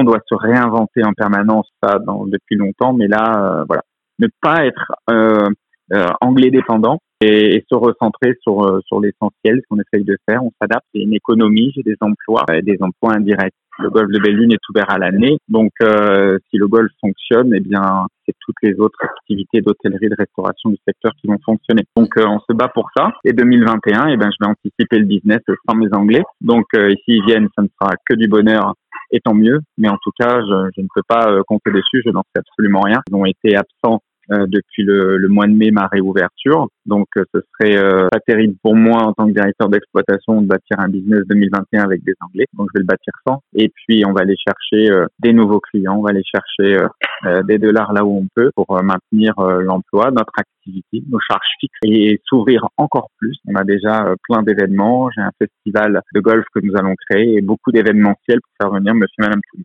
doit se réinventer en permanence, ça, depuis longtemps, mais là, voilà. Ne pas être anglais dépendant et se recentrer sur l'essentiel, ce qu'on essaye de faire. On s'adapte, c'est une économie, j'ai des emplois indirects. Le golfe de Belle-Lune est ouvert à l'année, donc si le golfe fonctionne, eh bien c'est toutes les autres activités d'hôtellerie, de restauration du secteur qui vont fonctionner. Donc on se bat pour ça. Et 2021, eh ben je vais anticiper le business sans mes Anglais. Donc s'ils viennent, ça ne sera que du bonheur. Et tant mieux, mais en tout cas, je ne peux pas compter dessus, je n'en sais absolument rien. Ils ont été absents depuis le mois de mai, ma réouverture. Donc, ce serait pas terrible pour moi en tant que directeur d'exploitation de bâtir un business 2021 avec des Anglais. Donc, je vais le bâtir sans. Et puis, on va aller chercher des nouveaux clients, on va aller chercher des dollars là où on peut pour maintenir l'emploi, notre activité, nos charges fixes et s'ouvrir encore plus. On a déjà plein d'événements. J'ai un festival de golf que nous allons créer et beaucoup d'événementiels pour faire venir monsieur et madame tout le monde.